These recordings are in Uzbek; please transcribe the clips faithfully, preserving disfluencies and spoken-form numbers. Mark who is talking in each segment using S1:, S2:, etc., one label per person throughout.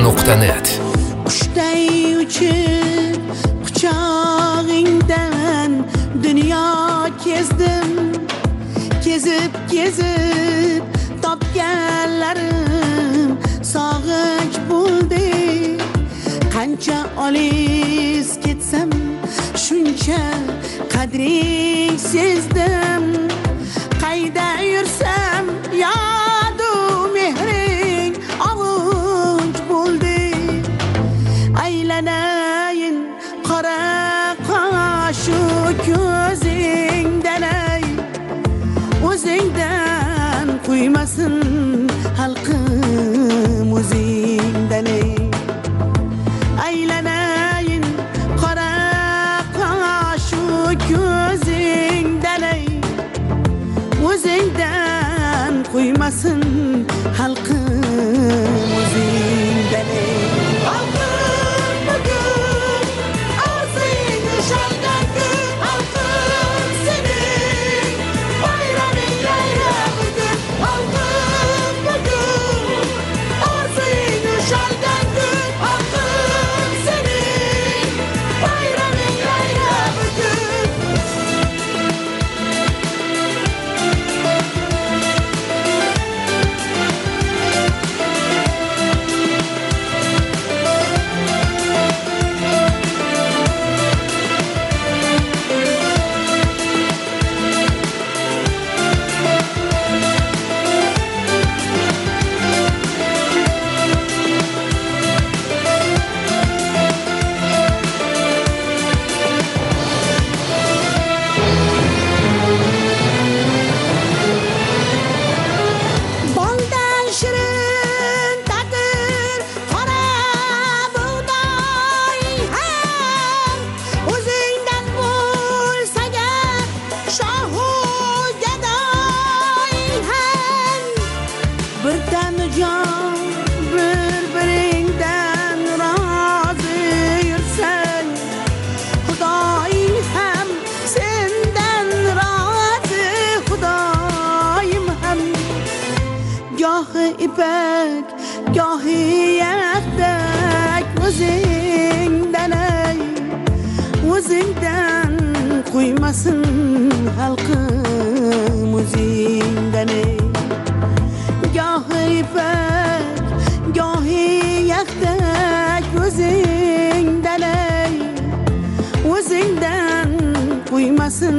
S1: nuqta net.
S2: Qushday uchib quchog'ingdan dunyo kezdim, kezib kezib topganlarim sog'inch bo'ldi. Qancha olis ketsam shuncha qadring sezdim. Qayda yursam yadu mehring avunch bo'ldi. Aylanayin qora qoshu ko'zingdan ay, o'zingdan qo'ymasin xalqim o'zingdan ay. Aylanayin qora qoshu ko'zingdan ay, o'zingdan qo'ymasin xalqim o'zingdan ay. Gohi yakdak o'zingdan ay, o'zingdan qo'ymasin xalqim o'zingdan ay. Gohi ipak, gohi yakdak o'zingdan ay, o'zingdan qo'ymasin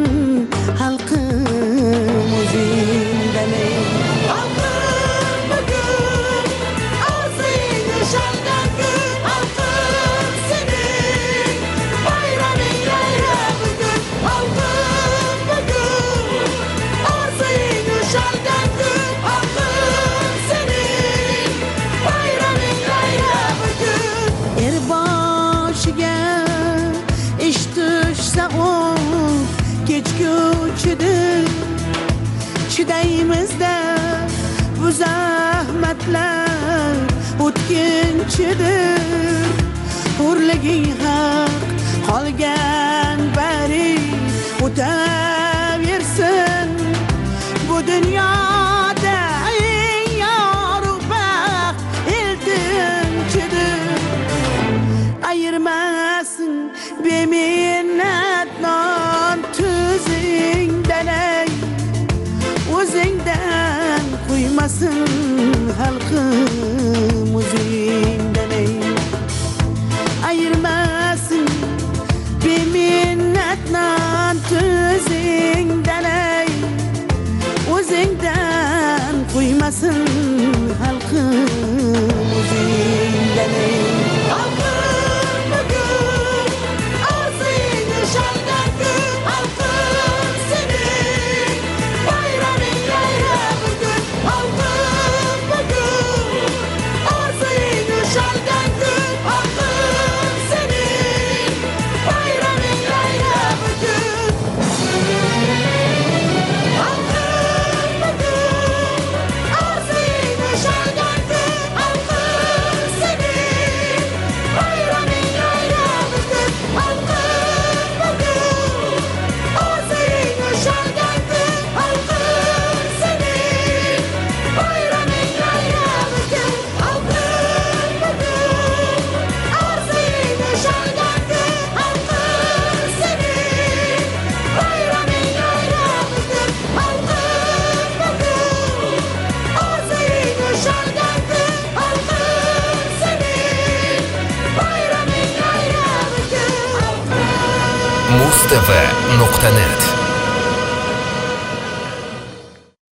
S2: xalqim o'zingdan ay. Kechguvchidir chidaymizda bu zahmatlar o'tkinchidir. Hurliging haq qolgan bari o'taversin. Bu dunyoda eng yorug' baxt eltinchidir. Ayirmasin beminnat non tuzingdan ay, o'zingdan qo'ymasin xalqim o'zingdan ay. Ayirmasin beminnat non tuzingdan ay, o'zingdan qo'ymasin xalqim o'zingdan ay.
S3: I'll
S1: t v nuqta net.